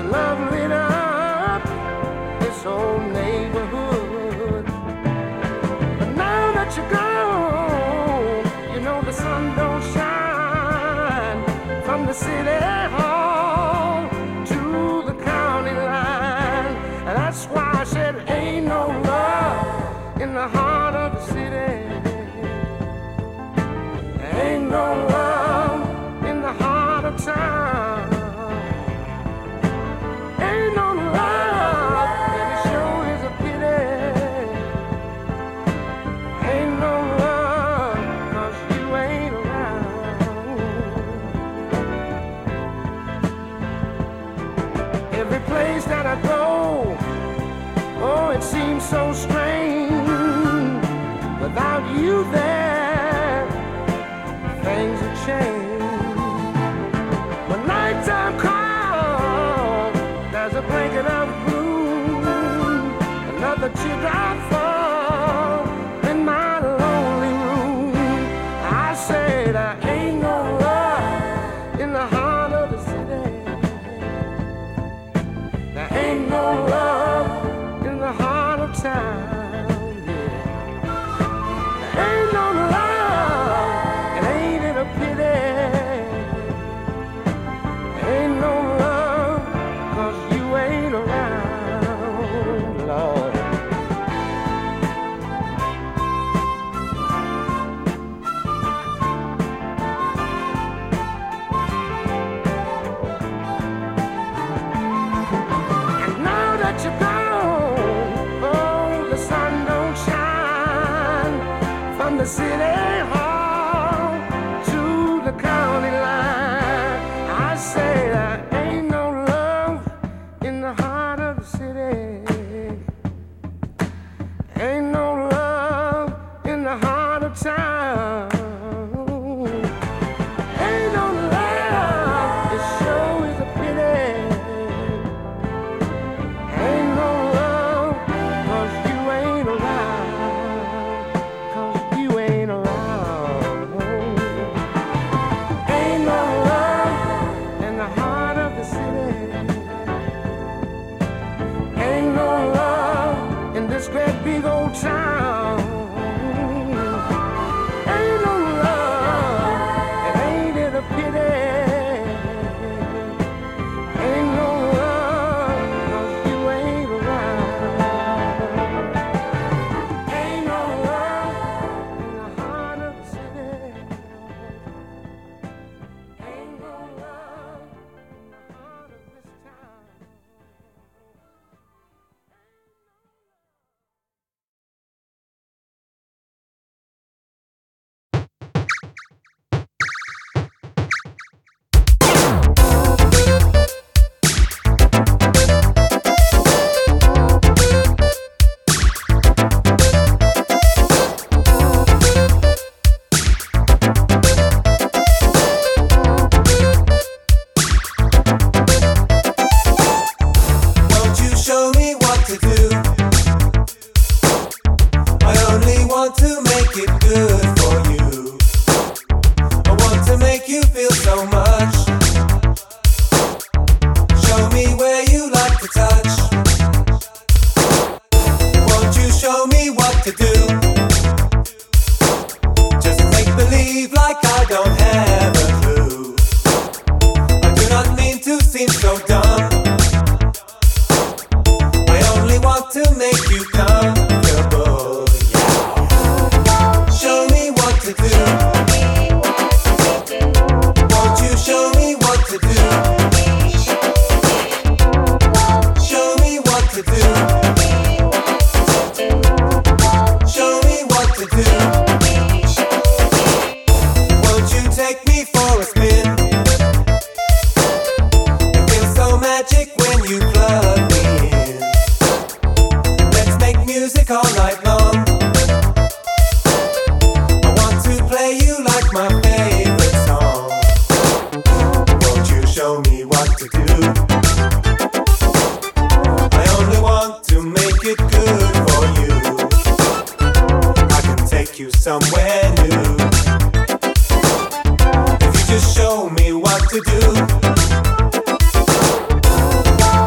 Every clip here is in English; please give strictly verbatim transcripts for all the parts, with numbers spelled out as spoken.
your love lit up this whole neighborhood. But now that you're gone, you know the sun don't shine from the city hall to the county line. And that's why I said ain't no love in the heart of the city. Ain't no love in the heart of town. Ain't no love, and it sure is a pity. Ain't no love, 'cause you ain't around. Every place that I go, oh, it seems so strange. Without you there, things have changed. When nighttime comes, there's a blanket of gloom, another teardrop falls in my lonely room. I say there ain't no love in the heart of the city. There ain't no love in the heart of town. Yeah. There ain't no love, and ain't it a pity? Ain't no love, 'cause you ain't around, Lord. And now that you're gone, oh, the sun don't shine from the city hall to the county line. I say there ain't no love in the heart of the city. Ain't no love in the heart of town. Ain't no love, it sure is a pity. Ain't no love, 'cause you ain't around. 'Cause you ain't around. Ain't no love in the heart of the city. Ain't no love in this great big old town. Ain't no love, and ain't it a pity? Ain't no love, 'cause you ain't around. Ain't no love in the heart of the city. Ain't no love in the heart of this town. Won't you show me what to do? I only want to make it good for you. I want to make you feel so much. Show me where you like to touch. Won't you show me what to do? Just make believe like I don't have a clue. I do not mean to seem so dumb. I only want to make you comfortable. Yeah. Show me what to do. Won't you show me what to do? Show me what to do. Show me what to do. Won't you take me for a spin? It feels so magic when you plug me in. Let's make music all night long. I want to play you like my favorite song. Won't you show me what to do? I only want to make it good for you. I can take you somewhere new. If you just show me what to do.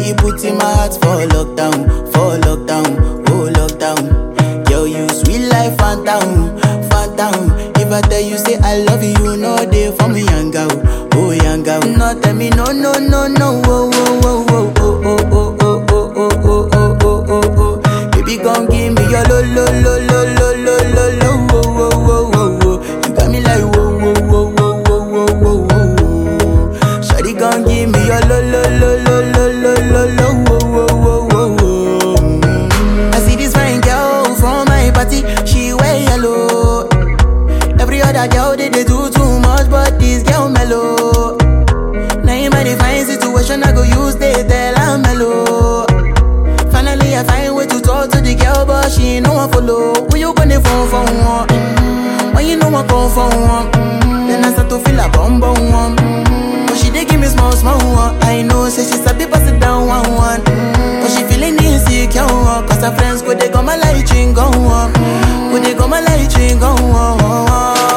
body, it puts in my heart for lockdown, for lockdown, oh lockdown. Yo, you sweet life, phantom, phantom. If I tell you say I love you, you know they for me, young girl, oh young girl. No tell me no, no, no, no, oh, oh, oh, oh, oh, oh, oh, oh, oh, oh, oh, oh, oh, oh. Baby, gon' give me your lo, lo, lo, lo, lo, lo, lo, lo, oh, oh, oh, oh, oh. You got me like whoa, whoa, whoa, whoa, whoa, whoa, whoa, whoa. Shawty gon' give me your lo, lo, lo, lo, lo, lo, lo, lo, oh, oh, oh, oh, oh. I see this fine girl from my party, she wear yellow. Every other girl they, they do too much, but this girl mellow. Now in my divine situation, I go use they tell I'm mellow. Finally I find way to talk to the girl, but she ain't no one follow. Who you gonna phone for one? Mm-hmm. When you know I come for one, mm-hmm. Then I start to feel a bum bum one. Mm-hmm. But she dey give me small small one. I know say she sabi pass it down one one. Mm-hmm. But she feeling insecure one, cause her friends go they go my light ring go on. Go they go my light ring go on.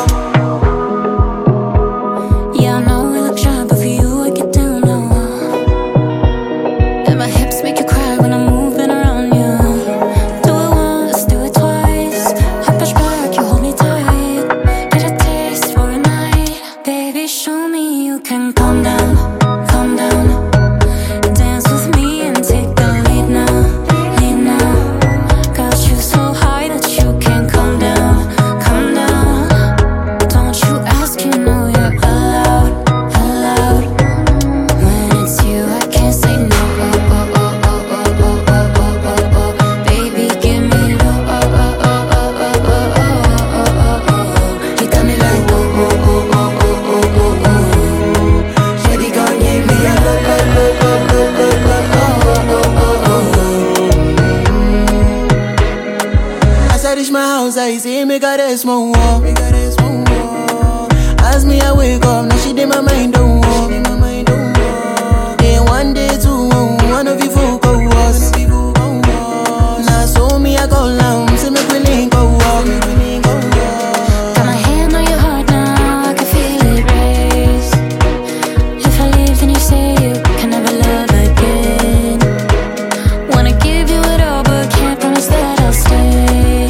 I say make her rest more, make her rest more. As me I wake up, now she dey my mind don't walk. Then one day two, one of you folk go was. Now so me I go down, say make we link go walk. Got my hand on your heart now, I can feel it race. If I leave, then you say you can never love again. Wanna give you it all, but can't promise that I'll stay.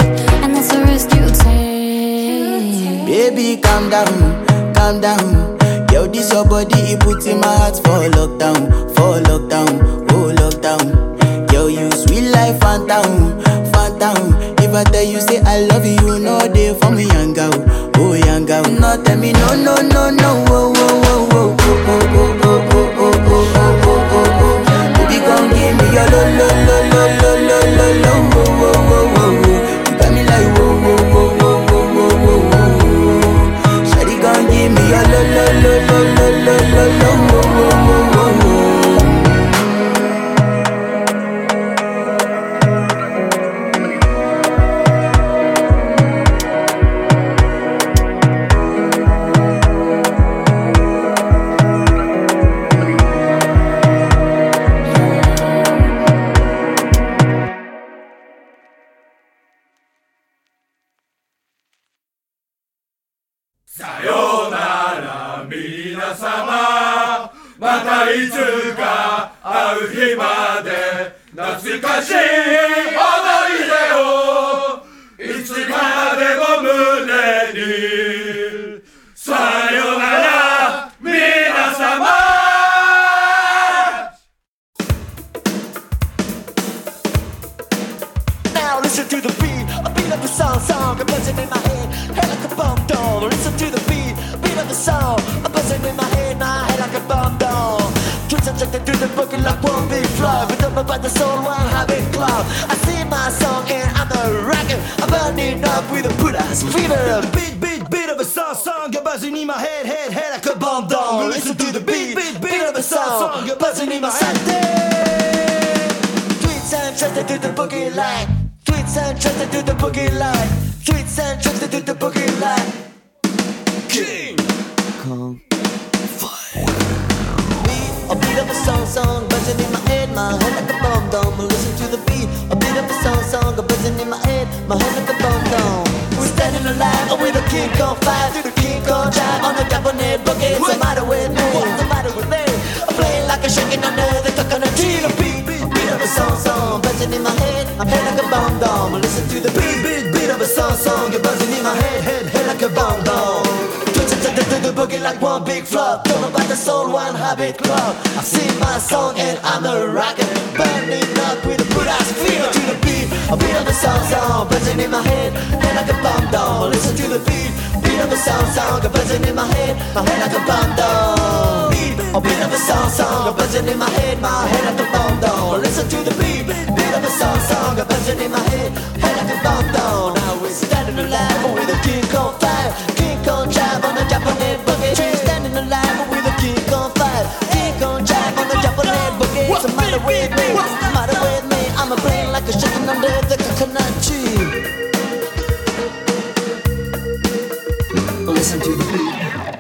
Baby, calm down, calm down. Yo, this your body, it puts in my heart for lockdown, for lockdown, oh lockdown. Yo, you sweet life, phantom, phantom. If I tell you say I love you, you know they for me, young girl, oh young girl. No tell me no, no, no, no, oh, oh, oh, oh, oh, oh, oh, oh, oh, oh, oh, oh, oh, oh. Baby, gon' give me your lo, lo, lo, lo, lo, lo, lo, lo, oh, oh, oh, oh, oh. You got me like whoa, whoa, whoa, whoa. Give me your lo lo lo lo lo lo lo lo lo lo lo. Sayonara, minasama. またいつか会う日まで懐かしい思い出をいつまでも胸にさよなら皆様 Now listen to the beat, a beat of the song, song, a buzzing in my head, head like a bomb doll. Listen to the beat, beat of the song, a buzzing in my head, my head like a bomb doll. Twins subjected to the boogie like one big flow, but don't about the soul, one habit club. I sing my song and I'm a rocket, I'm burning up with a put-ass fever. Beat, beat, beat of a song, song, a buzzing in my head, head, head like a bomb doll. Listen to the beat, beat, beat of a song, song, a buzzing in my head. Twins and trusted to the boogie line. Tweets and trusted to the boogie line. Tweets and trusted to the boogie line. King Kong Fire. Beat, a beat of a song, song, buzzing in my head, my head like a bomb dome. Listen to the beat, a beat of a song, song, buzzing in my head, my head like a bomb dome. We're standing alive with a King Kong Fire, through the King Kong drive on the Japanese boogie. What's the matter with me? What's the matter with me? I'm playing like a shaking under the coconut tree. The beat. buzzing in my head, my head like a bomb down. Listen to the beat, beat, beat of a song, song. You're buzzing in my head, head, head like a bomb down. The boogie like one big flop. Don't know about the soul, one habit club. I sing my song and I'm a rocker, burning up with a good ass feel to the beat. A beat of a sound song, buzzing in my head, head like a bomb down. Listen to the beat, beat of a sound song, buzzing in my head, my head like a bomb down. Beat, a beat of a sound song, buzzing in my head, my head like a bomb down. Listen to the beat, beat of a sound song, buzzing in my head, head like a bomb down. Now we're standing alive with a King Kong fire, King Kong jive on the Japanese boogie. She's standing alive with a King Kong fire, King Kong jive on the Japanese boogie. What's the matter with me? What's the matter with me? I'm a brain like a chicken under the coconut tree. Listen to the beat.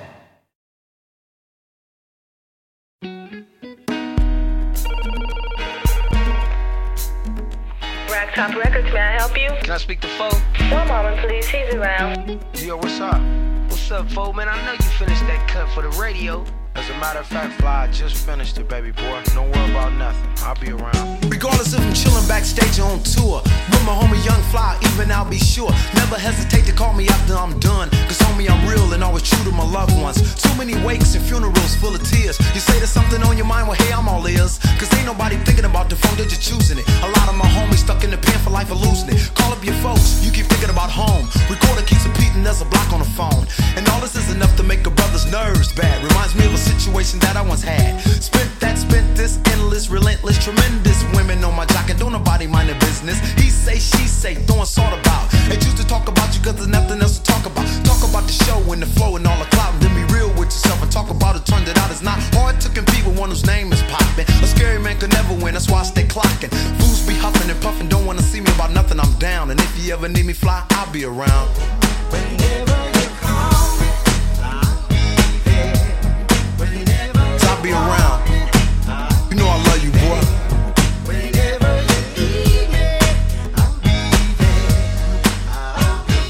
Top Records, may I help you? Can I speak to Fo? One moment, please. He's around. Yo, what's up? What's up, Fo? Man, I know you finished that cut for the radio. As a matter of fact, Fly, I just finished it, baby boy. Don't worry about nothing. I'll be around. Regardless if I'm chilling backstage or on tour, with my homie Young Fly, even I'll be sure. Never hesitate to call me after I'm done. Cause homie, I'm real and always true to my loved ones. Too many wakes and funerals full of tears. You say there's something on your mind, well, hey, I'm all ears. Cause ain't nobody thinking about the phone, they're just choosing it. A lot of my homies stuck in the pen for life of losing it. Call up your folks, you keep thinking about home. Recorder keeps repeating, there's a block on the phone. And all this is enough to make a brother's nerves bad. Reminds me of a situation that I once had. Spent that, spent this, endless, relentless, tremendous women on my jock and don't nobody mind their business. He say, she say, throwing salt about. They choose to talk about you cause there's nothing else to talk about. Talk about the show and the flow and all the clout, and then be real with yourself and talk about it. Turned it out, it's not hard to compete with one whose name is poppin'. A scary man could never win, that's why I stay clocking. Fools be huffing and puffing, don't wanna see me about nothing, I'm down. And if you ever need me fly, I'll be around. Whenever you call me, I'll be there. Whenever I'll be around. You know I love you, boy. Whenever you need me, I'll be there. I'll be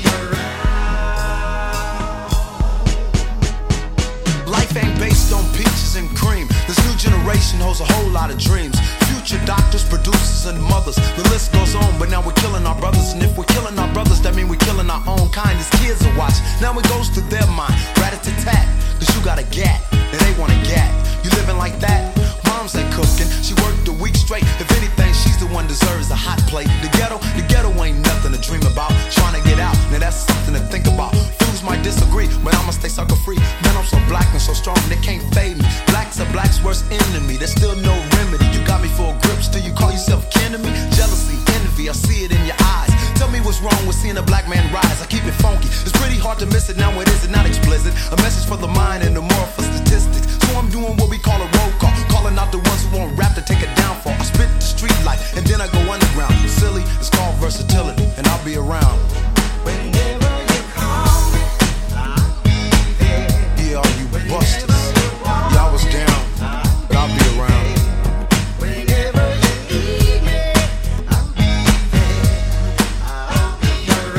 around. Life ain't based on peaches and cream. This new generation holds a whole lot of dreams. Future doctors, producers, and mothers. The list goes on, but now we're killing our brothers. And if we're killing our brothers, that means we're killing our own kind. As kids are watch, now it goes through their mind. Rat-a-tat-tat, cause you got a gat, and they want a gat. You living like that? Mom's ain't cooking, she worked a week straight. If anything, she's the one deserves a hot plate. The ghetto, the ghetto ain't nothing to dream about. Trying to get out, now that's something to think about. Fools might disagree, but I'ma stay sucker free. Man, I'm so black and so strong, they can't fade me. Black's a black's worst enemy, there's still no remedy. You got me for a grip, still you call yourself kin to me? Jealousy, envy, I see it in your eyes. Tell me what's wrong with seeing a black man rise. I keep it funky, it's pretty hard to miss it. Now it is, it not explicit. A message for the mind and the moral for statistics. So I'm doing what we call a roll call, calling out the ones who want rap to take it down for. I spit the street life and then I go underground. Silly, it's called versatility, and I'll be around. Whenever you call me, I'll be there. Yeah, all you busters, yeah, I was down, but I'll be around. Whenever you need me, I'll be there. I'll be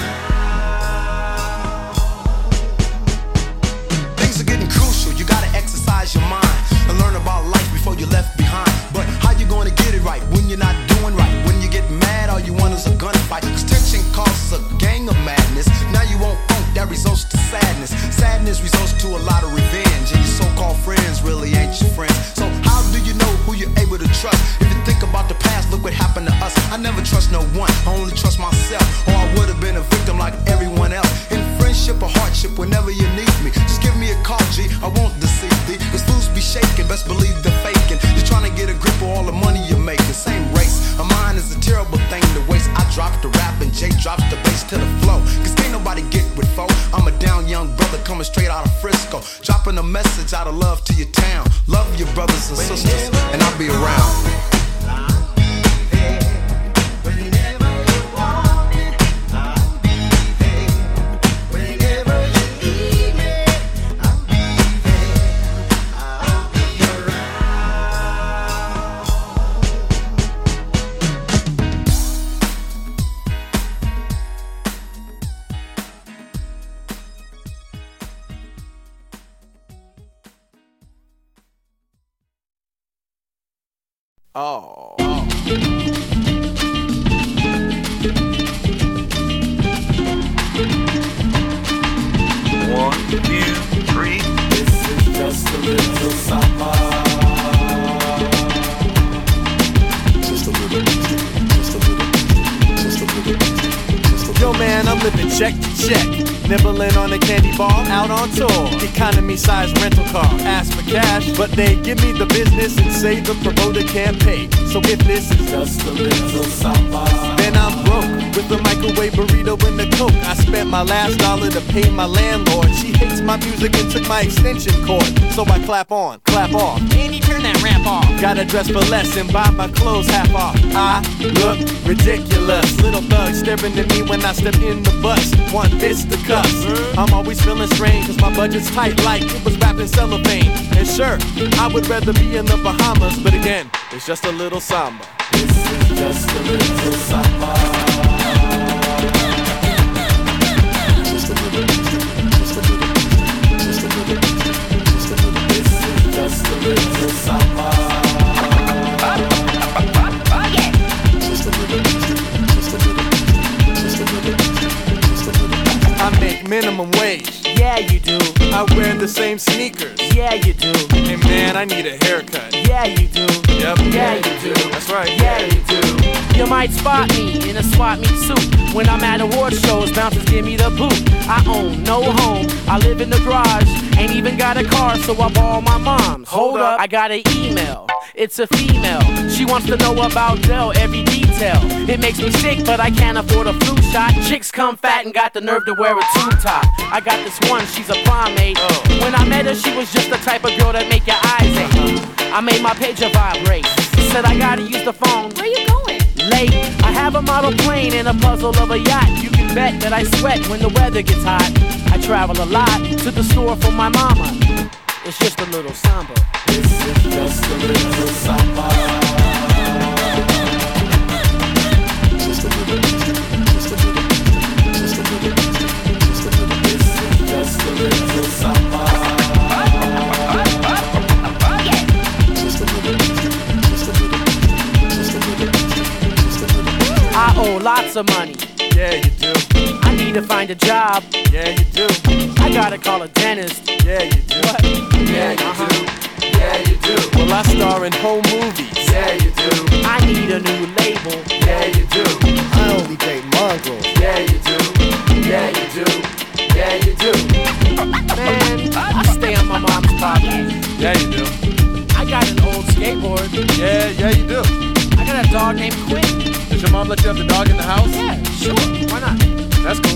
around. Things are getting crucial, you gotta exercise your mind and learn about life before you're left behind. But how you gonna get it right when you're not doing right? When you get mad, all you want is a gunfight. Cause tension causes a gang of madness. Now you won't funk, that results to sadness. Sadness results to a lot of revenge. And your so-called friends really ain't your friends. So how do you know who you're able to trust? If you think about the past, look what happened to us. I never trust no one, I only trust myself. Or I would've been a victim like everyone else. In friendship or hardship, whenever you need me, just give me a call, G, I won't deceive thee. Cause fools be shaking, best believe they're faking. You're trying to get a grip of all the money you're making. Same race, a mind is a terrible thing to waste. I drop the rap and Jay drops the bass to the flow. Cause can't nobody get with foe. I'm a down young brother coming straight out of Frisco, dropping a message out of love to your town. Love your brothers and sisters, and I'll be around. Oh. living check to check, nibbling on a candy bar, out on tour. Economy size rental car, ask for cash, but they give me the business and say the promoter can't pay. So if this is just a little samba, then I'm broke with the microwave burrito and the coke. I spent my last dollar to pay my landlord. She hates my music and took my extension cord, so I clap on, clap off. Andy, turn that rap off. Gotta dress for less and buy my clothes half off. I look ridiculous. Little thugs staring at me when I step in the bus. Want this to cuss. I'm always feeling strange cause my budget's tight like it was wrapped in cellophane. And sure, I would rather be in the Bahamas, but again, it's just a little samba. This is just a little samba. Just a little, just a little, just a little, just a little. This is just a little samba. I make minimum wage. Yeah, you do. I wear the same sneakers. Yeah, you do. Hey man, I need a haircut. Yeah, you do. Yep. Yeah, you do. That's right. Yeah, you do. You might spot me in a swap meet suit. When I'm at award shows, bouncers give me the boot. I own no home. I live in the garage. Ain't even got a car, so I borrow my mom's. Hold up. I got an email. It's a female. She wants to know about Dell, every detail. It makes me sick, but I can't afford a flu shot. Chicks come fat and got the nerve to wear a tube top. I got this one, she's a primate. Oh. When I met her, she was just the type of girl that make your eyes ache. I made my pager vibrate. Said I gotta use the phone. Where you going? Late. I have a model plane and a puzzle of a yacht. You can bet that I sweat when the weather gets hot. I travel a lot to the store for my mama. It's just a little samba. This is just a little samba. Just a little, just a little, just a little, just a little. This is just a little samba. Just a little, just a little, just a little, just a little. I owe lots of money. Yeah, you do. I need to find a job. Yeah, you do. I gotta call a dentist. Yeah, you do. What? Yeah, you uh-huh. do. Yeah, you do. Well, I star in home movies. Yeah, you do. I need a new label. Yeah, you do. I only date mongrels. Yeah, you do. Yeah, you do. Yeah, you do. Man, I stay on my mom's property. Yeah, you do. I got an old skateboard. Yeah, yeah, you do. I got a dog named Quinn. Does your mom let you have the dog in the house? Yeah, sure. Why not? That's cool.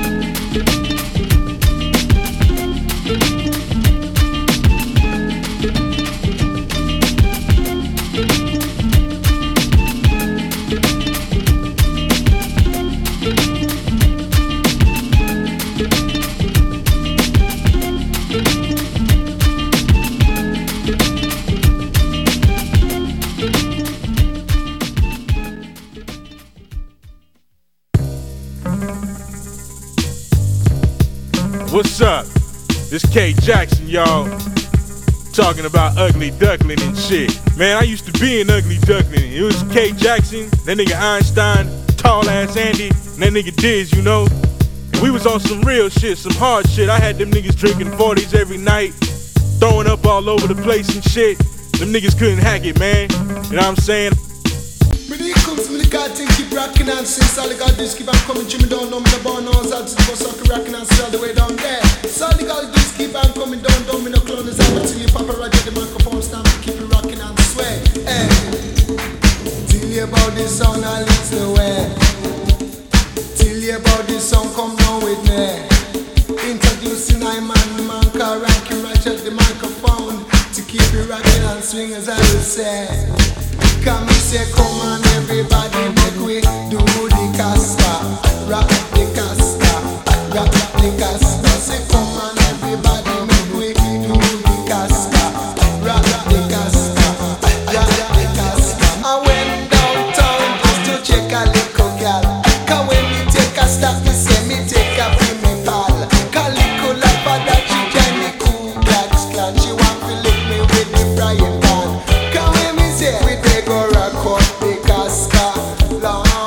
What's up? This K Jackson, y'all. Talking about ugly duckling and shit. Man, I used to be an ugly duckling. It was K Jackson, that nigga Einstein, tall ass Andy, and that nigga Diz, you know. And we was on some real shit, some hard shit. I had them niggas drinking forties every night, throwing up all over the place and shit. Them niggas couldn't hack it, man. You know what I'm saying? When it comes to me, the God thing keep rocking and since all the God just keep on coming to me down, no me no born no outside to the bus, so I can rocking and see all the way down there. So all the God just keep on coming down, down me no clown is out until you pop a right at the microphone stand to keep it rocking and sway. Hey, tell you about this song and leads the way. Tell you about this song, come down with me. Introducing I man, man car rocking right at the microphone to keep it rocking and swing as I will say. Come and say, come on everybody, make we do the Casper, rock the Casper, rock the Casper. Say, come on everybody, make we do the Casper, rock the Casper, rock the Casper. I went downtown just to check a little gal. Cause when me take a stop, me say me take a free me pal. Cause little lava that she join me cool blacks clan. She want to lick me with the frying pan. Cause when me say we go rock out the Casper, Lord.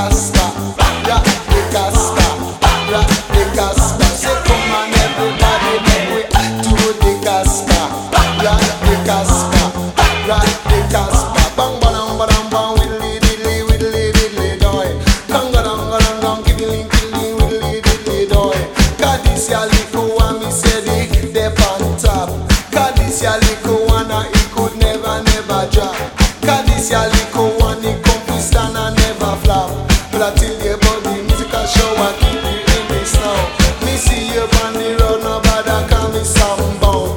Casbah, rock the Casbah, rock the Casbah. Say come on everybody, make we do the Casbah, rock the Casbah, rock the Casbah. Bang bang bang bang, widdly diddly widdly diddly doy. Ganga ganga ganga, giddly giddly widdly diddly doy. 'Cause this ya little one, me say the dep on top. 'Cause this ya little one, uh, it could never never drop. 'Cause this ya little one, it come to stand and never flop. But I tell you about the musical show, I keep you in this now. Me see you on the road, nobody call me somebody.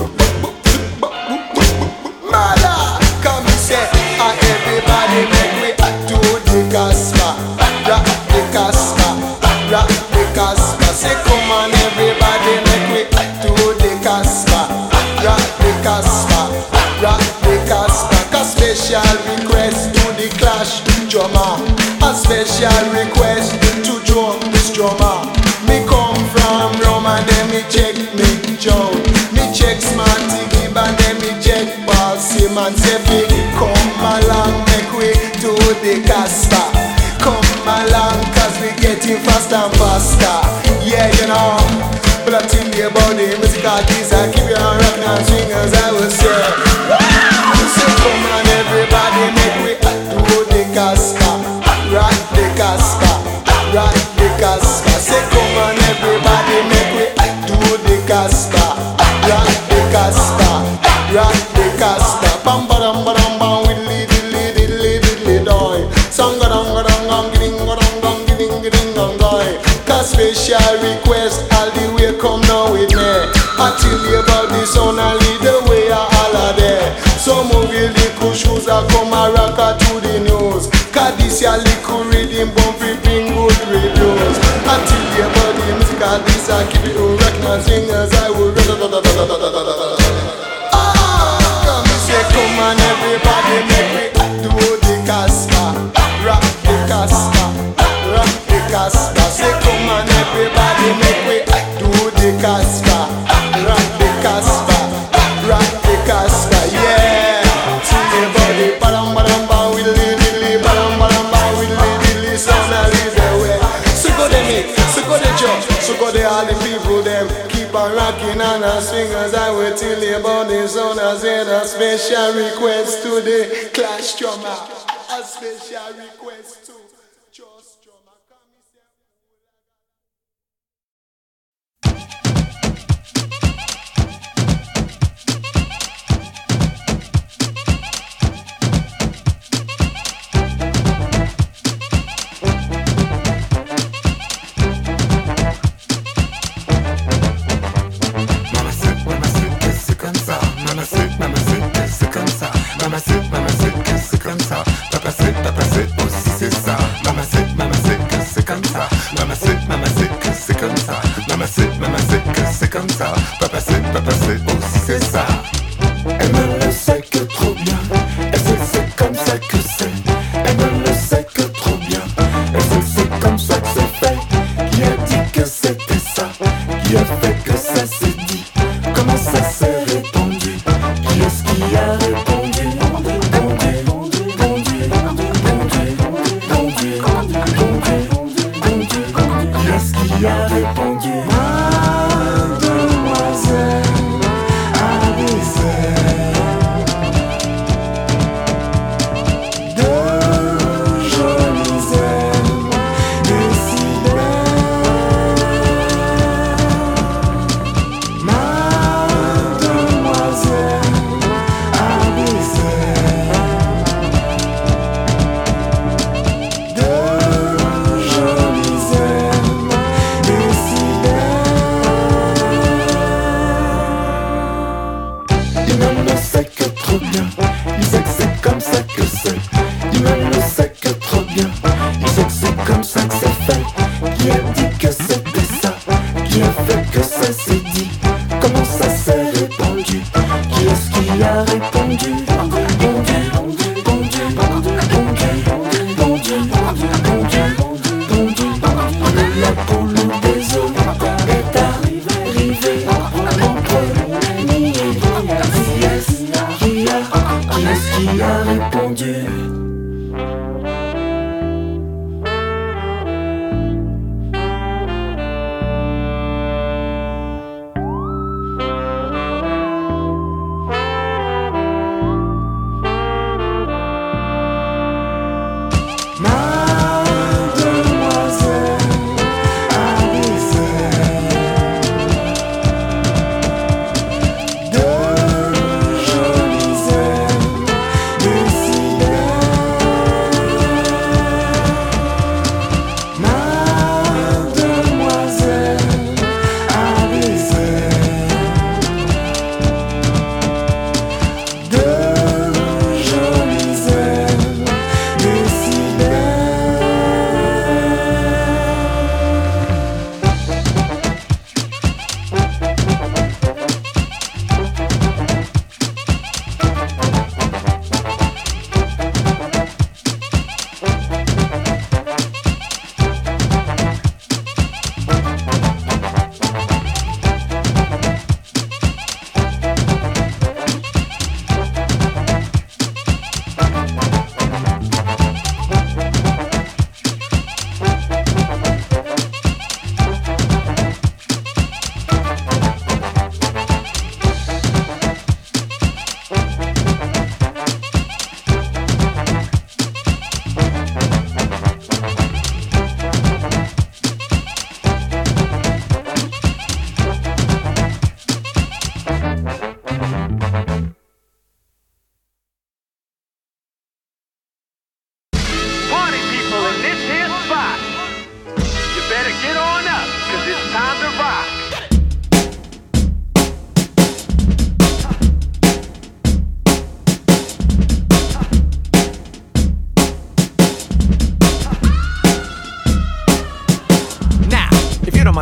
Mala, come and say, ah, everybody make me do the Casbah, rock the Casbah, rock the Casbah. Say come on everybody make me do the Casbah, rock the Casbah, rock the Casbah. 'Cause special request to the Clash drummer, a special request to drum this drummer. Me come from Rome and then me check me Joe, me check Smarty Gibb and then me check Bossy man. Say big come along make we do the Casbah. Come along 'cause we getting faster and faster. Yeah, you know. But I tell you about the musical keys, I keep you on rockin' and swing as I would say. Say come on everybody make we do the Casbah, rock the Casbah, rock the Casbah. Say come on everybody make we do the Casbah, rock the Casbah, rock the Casbah. Bam bam bam bam, widdly diddly diddly diddly doy. Song ga dong ga dong gong, giding ga dong gong, giding giding gong doy. 'Cause special request all the way come now with me. I tell you about the sound and lead the way I holiday. So move your little shoes and come and rock her to the news. 'Cause this your little rhythm bump we bring good reviews. I tell you about the musical this I keep it rockin' and sing as I would. Ah, come and say come on everybody make me do the Casbah, rock the Casbah, rock the Casbah. Say come on everybody make me do the Casbah, rock the Casbah, rock the Casbah. Yeah, tell me about the badam badam bam widdly diddly badam badam bam widdly diddly sound and lead the way. So go them it, so go the jump, so go the all the people them keep on rocking and a swing as I will tell you about the sound as in a special request to the Clash drummer, a special request to Just drummer. De jolies ailes, décidées.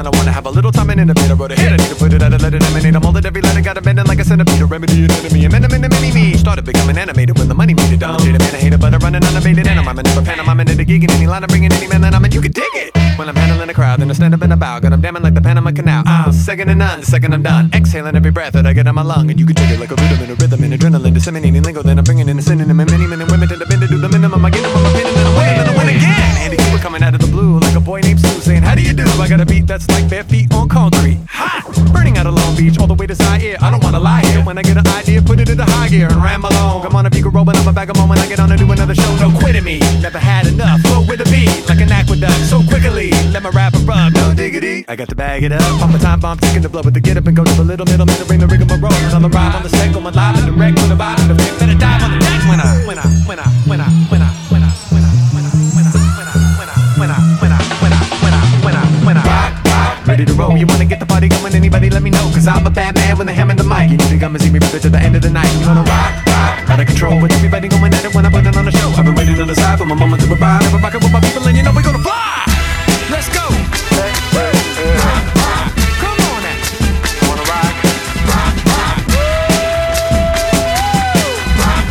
one. I wanna have a little time and innovate. I wrote a hit, I need to put it out and let it emanate. I'm molded every letter, got a bending like a centipede. A remedy, an enemy, amendment, a mini me. Started becoming animated when the money made it down. Jada man, I hate it, but I'm running unabated. And I'm never pantomiming at the gig. And any line I'm bringing any man that I'm in, you can dig it. When I'm handling a crowd, then I stand up in a bow. Got 'em damming like the Panama Canal. I'm second to none, the second I'm done. Exhaling every breath that I get in my lung. And you can take it like a rhythm and a rhythm and adrenaline. Disseminating lingo, then I'm bringing in a synonym. And many men and women tend to bend to do the minimum. I get them on my pin and then I win and I win again. Andy Cooper coming out of the blue like a boy named Sue saying, how do you do? I got a beat that's like bare feet on concrete. Ha! Burning out of Long Beach all the way to Zaire. I don't wanna lie here. When I get an idea, put it into high gear and ram along. Come on, if you can roll, but I'm a bag of moment. I get on to do another show. No quitting me. Never had enough. Flow with a beat like an aqueduct. So quickly, let my rapper rub. No diggity. I got to bag it up. Pump a time bomb, taking the blood with the get up and go to the little middle, middle ring, the rig of my roll. And on the ride on the set, going live and direct with the vibe and the fix. Better dive on the deck when I, when I, when I, when I, when I, when I, when I, when I, when I, when I, when I, when I, when I, when I, when I, when I, when I, rock, rock, ready to roll. You wanna get the party going? Anybody let me know? Cause I'm a bad man with a ham in the mic. You need to come and see me rip it to the end of the night. You wanna rock, rock, out of control with everybody going at it when I put it on the show. I've been waiting on the side for my moment to provide. Never rockin' with my people and you know we gonna fly. Let's go. Hey, hey, hey. Rock, rock. Come on now. Wanna rock? Rock, rock. Rock,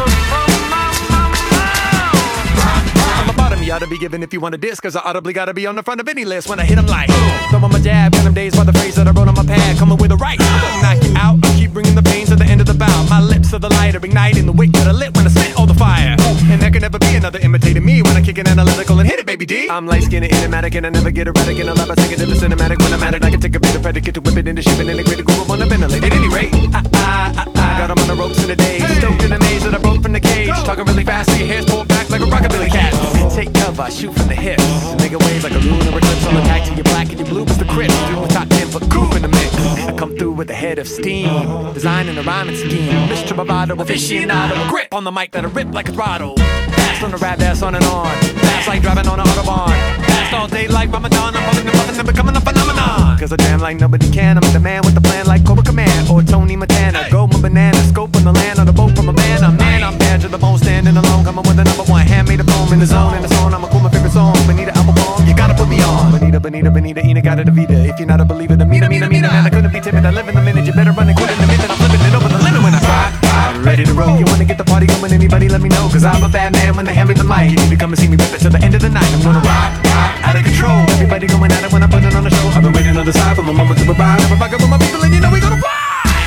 rock. I'm a bottom you ought to be giving if you want a disc. Cause I audibly gotta be on the front of any list when I hit them like throwing my jab, got them days by the phrase that I wrote on my pad. Coming with a right, I won't knock you out. I keep bringing the pain to the end of the bow. My lips are the lighter, igniting the wick that I lit when I spit all the fire. And there can never be another imitating me when I kick it analytical and hit it, baby D. I'm light skinned and enigmatic and I never get erratic. And I love I take it to the cinematic when I'm at it. I can take a bit of predicate to whip it into shipping and the critical groove on the ventilator. At any rate, I, I, I, I got them on the ropes in the days. Stoked in the maze that I broke from the cage. Talking really fast, so your hair's pulled back like a rockabilly cat. Take cover, I shoot from the hips. Make a wave like a lunar eclipse on the tag to your black and your blue is the crisp. Do a top ten for groove in the mix. I come through with a head of steam, designing a rhyming scheme. Mister Bravado, aficionado, a grip on the mic that I rip like a throttle. Fast on the rap, that's on and on. Fast like driving on an Autobahn. Fast all day like Ramadan. I'm holding the muffin and becoming a phenomenon. Cause I damn like nobody can. I'm the man with the plan like Cobra Command or Tony Montana. Go my banana, scope on the land on the boat from a man. I'm man, I'm bad to the bone, standing alone. Coming with the number one, handmade a poem in the zone. In the zone, I'ma cool my favorite song. Bonita album bomb, you gotta put me on. Bonita, Bonita, Bonita, Ina, gotta Davida. If you're not a believer, then Mina, Mina, Mina, man, I couldn't be timid. I live in the minute, you better run and quit in the minute. I'm flipping it over the limit when I rock, I'm ready to roll. You wanna get the party going? Anybody let me know? Cause I'm a bad man when they hand me the mic. You need to come and see me rip it to the end of the night. I'm gonna rock, rock, out of control. Everybody going at it when I put it on the show. I've been waiting on the side for my moment to provide. Never rockin' with my people and you know we gonna fly.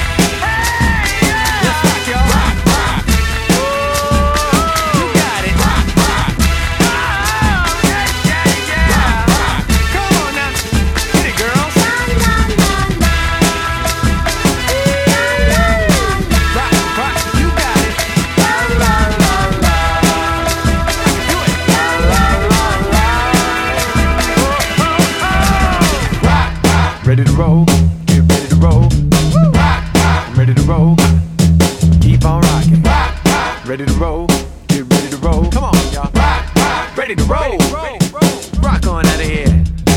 Ready to roll, get ready to roll. Rock, rock, I'm ready to roll. Keep on rocking. Rock, rock, ready to roll, get ready to roll. Come on, y'all. Rock, rock, ready to roll. Rock on out of here.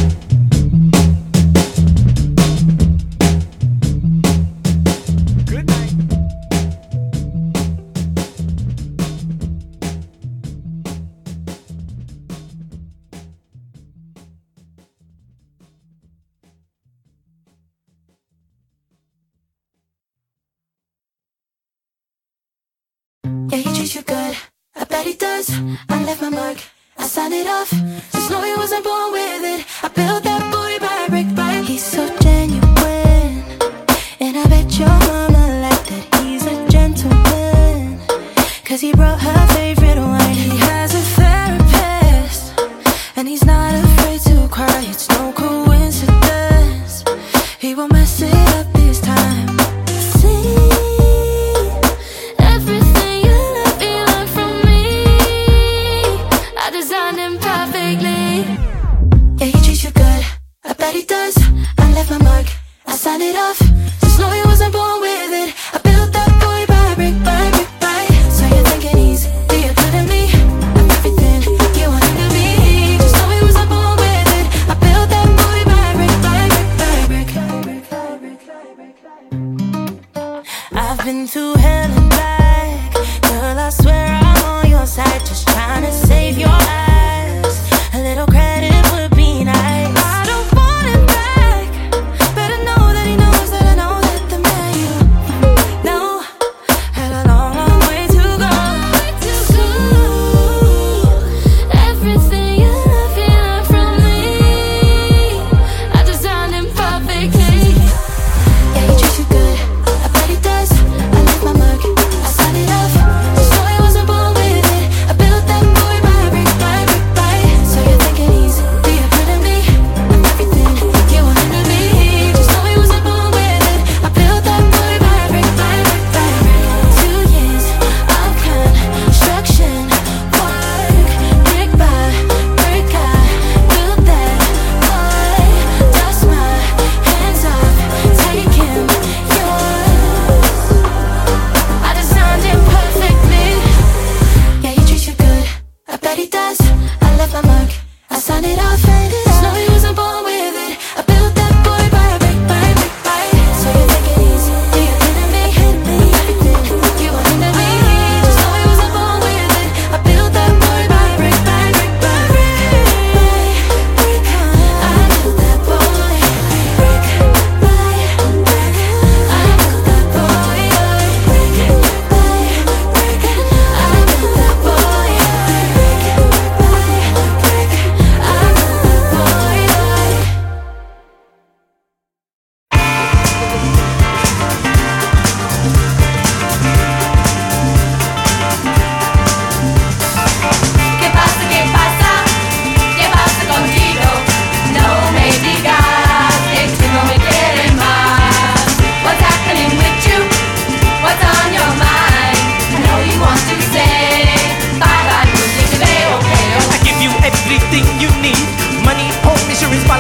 Good night. Yeah, he treats you good. I bet he does. I left my mark. I signed it off. Just know he wasn't born with it. I built that booty by brick by. He's so genuine, and I bet your mama like that. He's a gentleman, cause he brought her favorite wine. He has a therapist, and he's not afraid to cry. It's no coincidence. He won't mess it up this time. See everything you love, you learn from me. I designed him perfectly.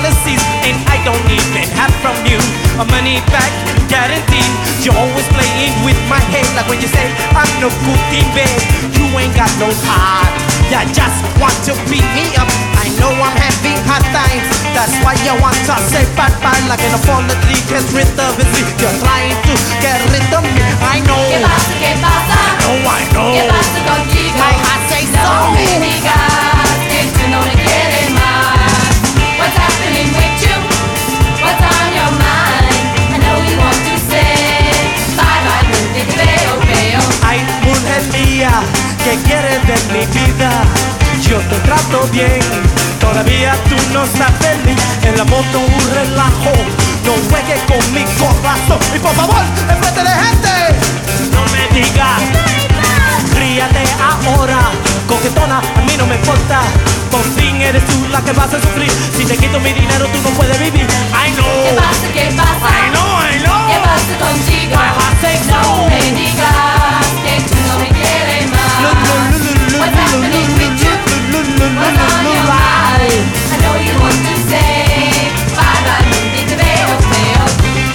policies, and I don't even have from you a money back guarantee. You're always playing with my head, like when you say I'm no good in bed. You ain't got no heart, you just want to beat me up. I know I'm having hard times, that's why you want to say bye-bye like an apology gets rid of it. You're trying to get rid of me, I know. ¿Qué pasa, qué pasa? I know, I know. ¿Qué pasa contigo? My heart says so. No me digas que tú no me quieres más. What's happening with you? What's on your mind? I know you want to say bye-bye, no te veo, veo. Ay, mujer mía, ¿qué quieres de mi vida? Yo te trato bien, todavía tú no estás feliz. En la moto un relajo, no juegues con mi corazón. Y por favor, enfrente de gente, no me digas, ríate ahora, coquetona, a mí no me importa. Por fin eres tú la que vas a sufrir. Si te quito mi dinero tú no puedes vivir. I know. ¿Qué pasa, qué pasa? I know, I know. ¿Qué pasa contigo? My heart says no. No me digas que tú no me quieres más. What's happening with you? What's on your mind? I know you want to say bye-bye, no te veo, veo.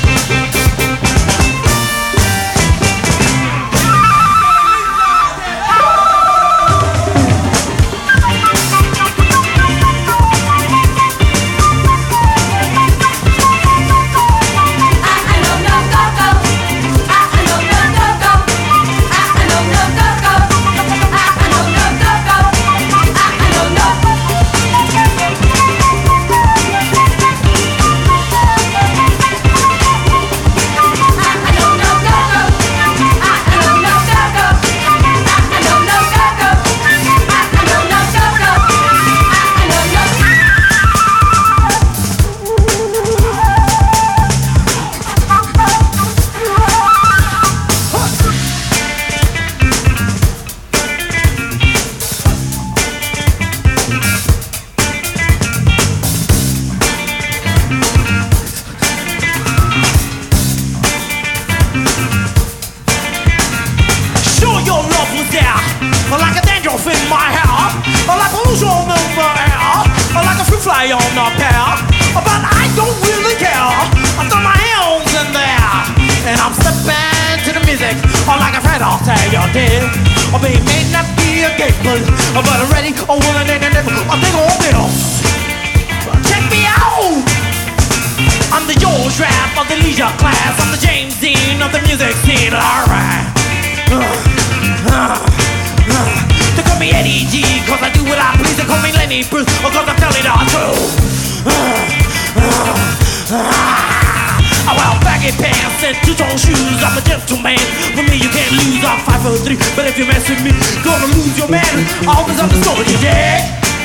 But if you mess with me, gonna lose your man. All this other story, you dig?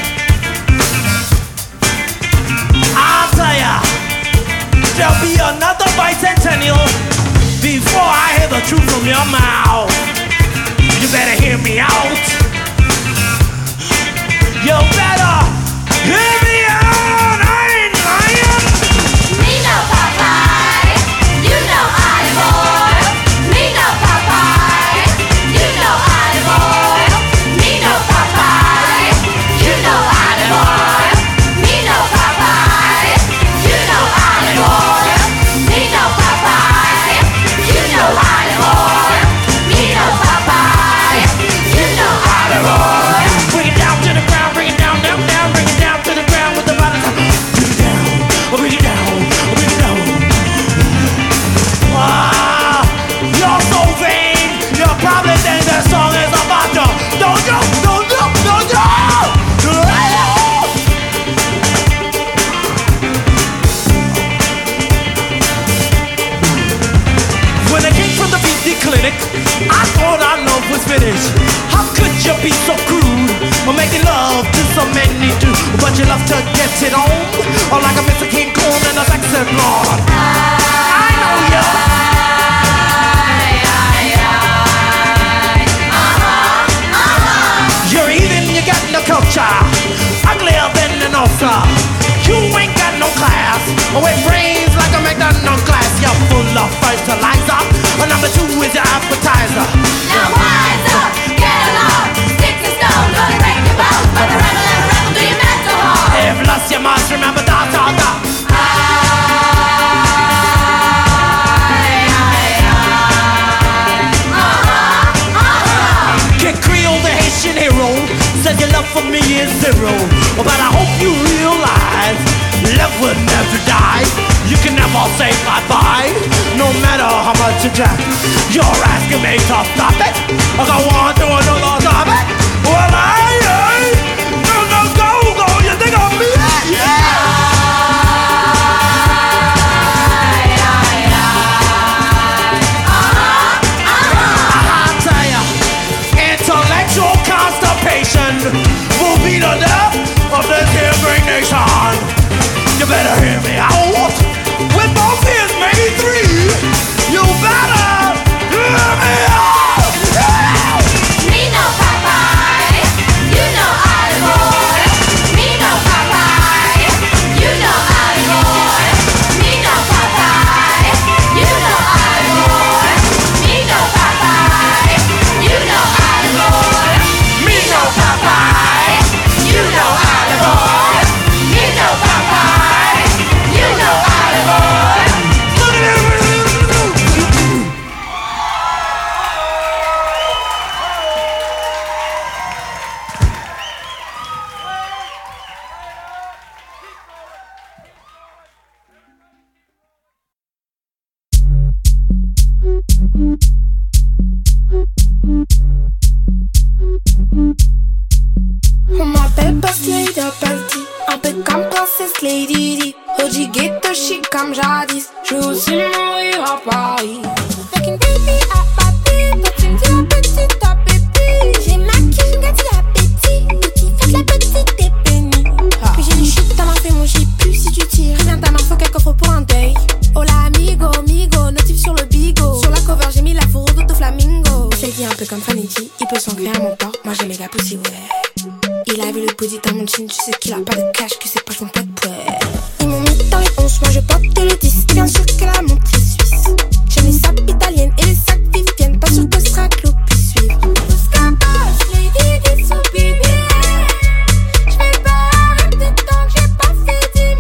I'll tell ya, there'll be another bicentennial before I hear the truth from your mouth. You better hear me out. You better hear me out. I ain't lying. Me no Popeye, you know I'm boy. Me no Popeye, you know I'm boy. Me no Popeye, you know I'm boy. Me no Popeye, you know I'm boy. Me no Popeye, you know I'm boy. Me no Popeye, you know I'm boy. Bring it down to the ground, bring it down, down, down, bring it down to the ground with the bottom. Bring it down, bring it down, bring it down. Ah, you're so vain, you probably think that song is about to. Don't you, don't you, don't you? When I came from the B D clinic, I thought our love was finished. How could you be so crude? Or making love to so many do, but you love to get it on, or like a Mister King Kong and a sexy blonde. I know you. You're even, you got no culture, uglier than an ulcer. You ain't got no class, with brains like a McDonald's glass. You're full of fertilizer, and number two is your appetizer. Now wise up, get along. Sticks and stones gonna break your bones, but the rebel and rebel do your mental harm. If lost, you must remember that, that, that. Jack. You're asking me to stop it. I go on to another topic. Well, I ain't no no go go. You think I'm me? Yeah. I'll tell ya, intellectual constipation will be the death of this here great nation. You better hear me out. With both ears, maybe three. You better hear me out. Me no Popeye, you know Oliver. Me no Popeye, you know Oliver. Me no Popeye, you know Oliver. Me no Popeye, you know Oliver. Me no Popeye, you know Oliver. Me no Popeye, you know Oliver. On m'appelle Boss Lady Party, un peu comme Princesse Lady Di. O G ghetto chic comme jadis, je veux aussi mourir à Paris. Avec une baby à papi, toi tu me dis la petite à pépi. J'ai ma qui je gâte l'appétit, ou qui fait la petite et pénie. Puis j'ai une chute, ta main fait mon j'ai plus si tu tires. Viens ta main, faut qu'elle coffre pour un deuil. Hola amigo, amigo, notif sur le bigo. Sur la cover j'ai mis la fourreau d'auto flamingo. C'est dit un peu comme Fanny G, il peut s'ancrer à mon port, moi j'ai méga pussy ouais. Il a vu le body dans mon jean, je sais qu'il a pas de cash, que ses poches font pas de poids. Ils m'ont mis dans les onces, moi je porte le dix. Et bien sûr que la montre est suisse. J'ai mes sapes italiennes et les sacs Vivienne. Pas sûr que ce sera clos puisse suivre. Boss Lady Di sous bébé. J'vais pas arrêter tant que j'ai pas fait dix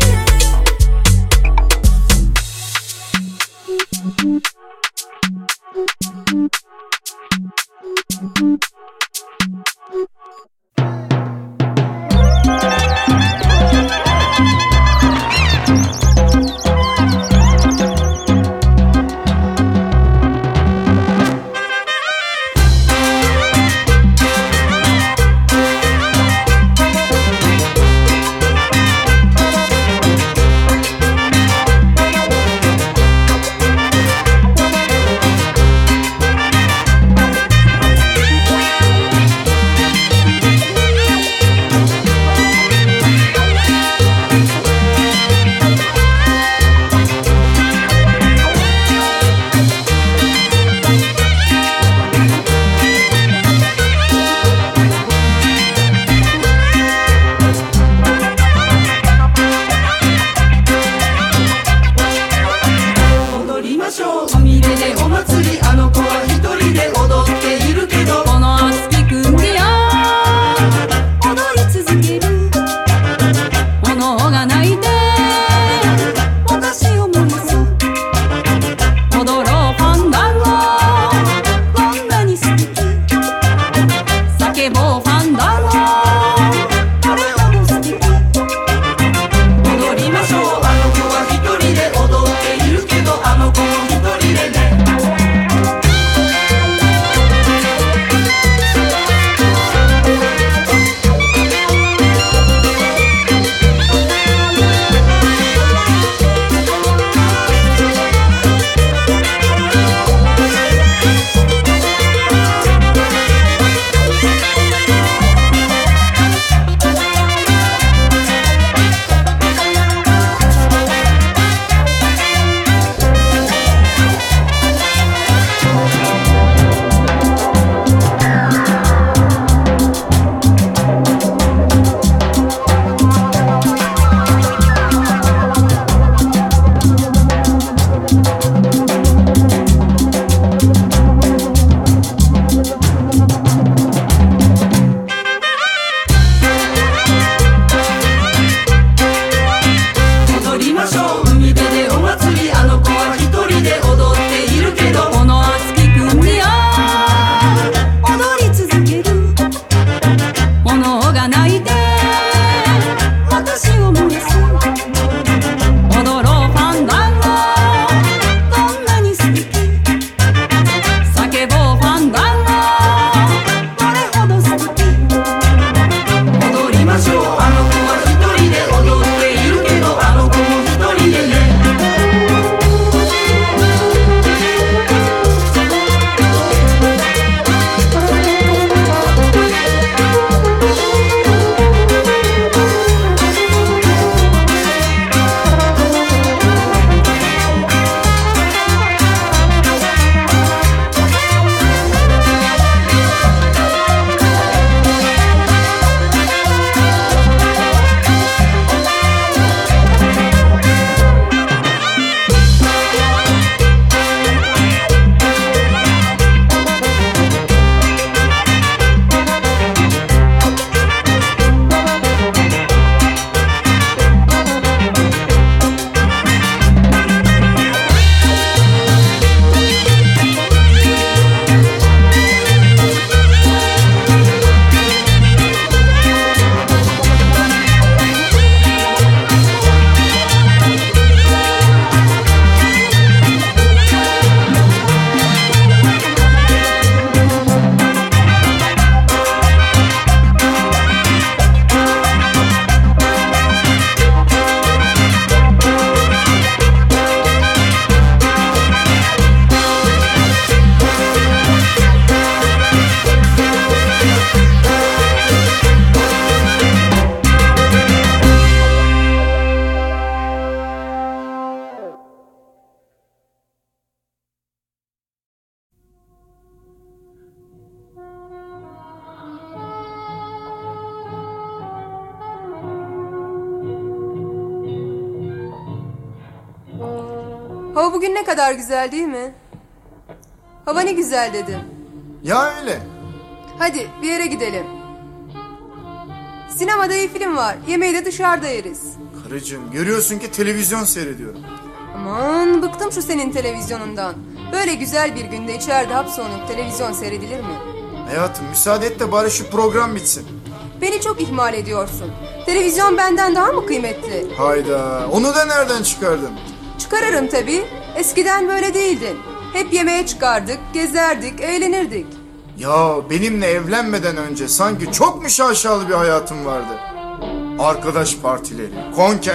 Hava bugün ne kadar güzel değil mi? Hava ne güzel dedim. Ya öyle. Hadi bir yere gidelim. Sinemada iyi film var. Yemeği de dışarıda yeriz. Karıcığım görüyorsun ki televizyon seyrediyorum. Aman bıktım şu senin televizyonundan. Böyle güzel bir günde içeride hapsolunup televizyon seyredilir mi? Hayatım müsaade et de bari şu program bitsin. Beni çok ihmal ediyorsun. Televizyon benden daha mı kıymetli? Hayda, onu da nereden çıkardın? Çıkarırım tabii. Eskiden böyle değildin. Hep yemeğe çıkardık, gezerdik, eğlenirdik. Ya benimle evlenmeden önce sanki çok mu şaşalı bir hayatım vardı? Arkadaş partileri, konken